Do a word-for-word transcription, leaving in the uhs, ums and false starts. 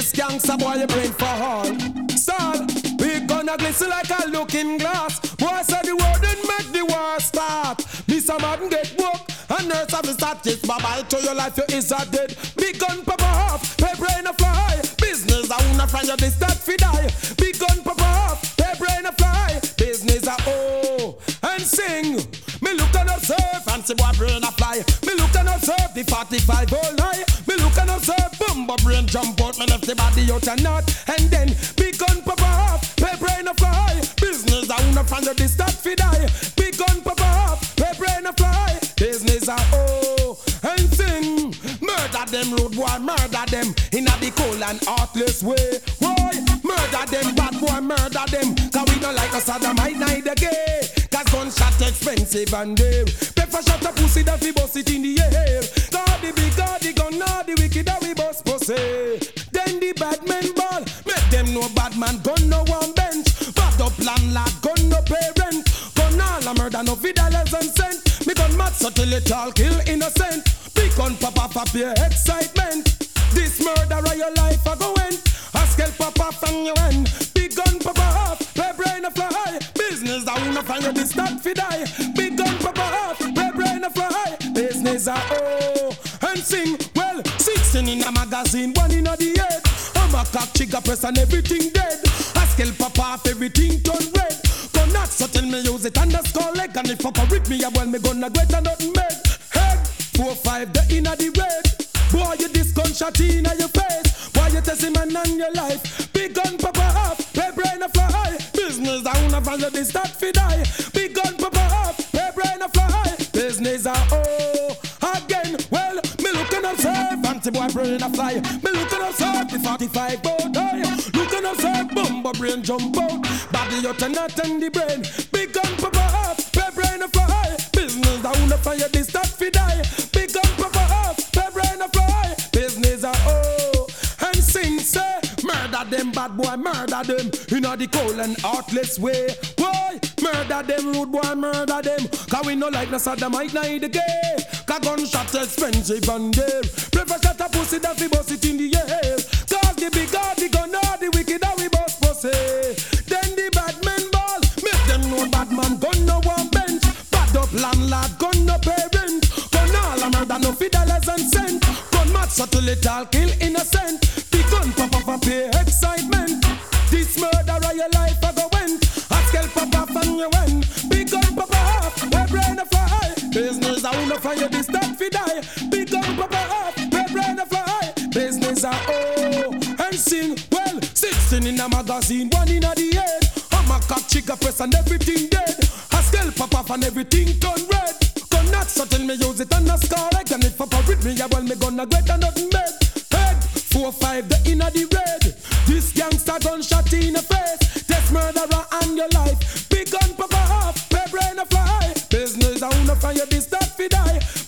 This gangsta boy you brain for all. Stall, we gonna glisten like a looking glass. Boy said the word didn't make the war start. This a man get woke, and nurse have to start this. Bye-bye to your life, you is a dead. Big gun pop off, pay brain a fly. Business I wanna find you this start fi die. Big gun pop off, pay brain a fly. Business a oh, and sing. Me look and observe, fancy boy brain a fly. Me look and observe the forty-five oh lie. Me look and observe, bumbo brain jump out. Me left the body out and not. And then big gun pop off, pay brain a fly. Business I wanna find you this start fi die. Big gun pop off, pay brain a fly. Business a oh, and sing. Murder them road boy, murder them in a the cold and heartless way. Why? Murder them bad boy, murder them. Cause we don't like a sodomite neither gay. Cause gunshot expensive and dear. Prefer shot a pussy that we bust it in the air. God the big, God the gun, not the wicked that we bust pussy. Then the bad men ball, make them know bad man gun no one bench. Bad up landlord, gun no parent. Gun all a murder no fi dollars and cent. Me gun mad so till it all kill innocent. Big gun pop off up your excitement. This murder of your life a go end. A scale pop off and you end. Big gun pop off, pay brain a fly. Business I wanna find you this start fi die. Big gun pop off, pay brain a fly. Business a oh, and sing. Well, sixteen in a magazine, one in a the head. I'm a cock trigger press and everything dead. A scale pop off, everything turn red. Gun not so tell me use it underscore leg. And if fuck with me, I well me gonna get a nothing made. Head, four five the in a the red. Boy, you this gunshot in your face. Boy, you testing man on your life. Big gun pop off, pay brain a fly. Business I wanna find you this start fi die. Big gun pop off, pay brain a fly. Business I oh again. Well, me looking observe, anti boy brain a fly. Me looking observe the forty-five boat die. Looking observe, bumbo brain jump out. Body out and not in the brain. Big gun pop off, pay brain a fly. Business I wanna find you this start fi die. Big gun pop off, pay brain a fly. Business a oh and sing say murder them bad boy, murder them in a the cold and heartless way. Boy, murder them rude boy, murder them. Cause we no like no sodomite neither gay. Cause gunshot expensive and dear. Prefer shot a pussy that we bust it in the air. Cause the big God, the gun or the wicked that we bust pussy. Then the bad men ball, make them know bad man gun no one bench. Bad up landlord, gun no parent. Gun all a murder no fi dollars and cent. Gun mad so till it all kill innocent. The gun pop off and pay excitement. This murder of your life a go end. A scale pop off and you win. Big gun pop off, pay brain a fly. Business I wanna find you this start fi die. Big gun pop off, pay brain a fly. Business I oh and sing. Well, sixteen in a magazine, one in a the head. I'm a cock trigger press and everything dead. A scale pop off and everything turn red. Gun not so tell me use it and a scar like. And if I with me, I well me gonna get a nothing made. Head, four five the inna the red. This gangster gunshot in the face. Test murderer and your life. Big gun pop off, pay brain a fly. Business I wanna find you this start fi die.